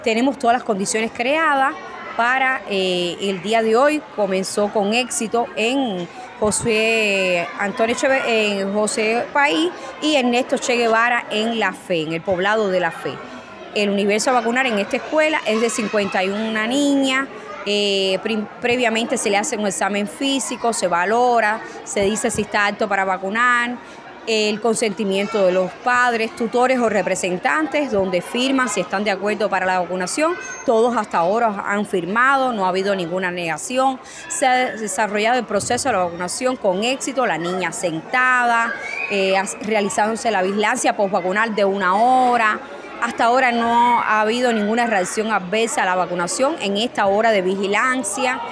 Tenemos todas las condiciones creadas para el día de hoy. Comenzó con éxito en José País y Ernesto Che Guevara en La Fe, en el poblado de La Fe. El universo a vacunar en esta escuela es de 51 niñas. Previamente se le hace un examen físico, se valora, se dice si está apto para vacunar, el consentimiento de los padres, tutores o representantes, donde firman si están de acuerdo para la vacunación. Todos hasta ahora han firmado, no ha habido ninguna negación. Se ha desarrollado el proceso de la vacunación con éxito, la niña sentada, realizándose la vigilancia postvacunal de 1 hora. Hasta ahora no ha habido ninguna reacción adversa a la vacunación en esta hora de vigilancia.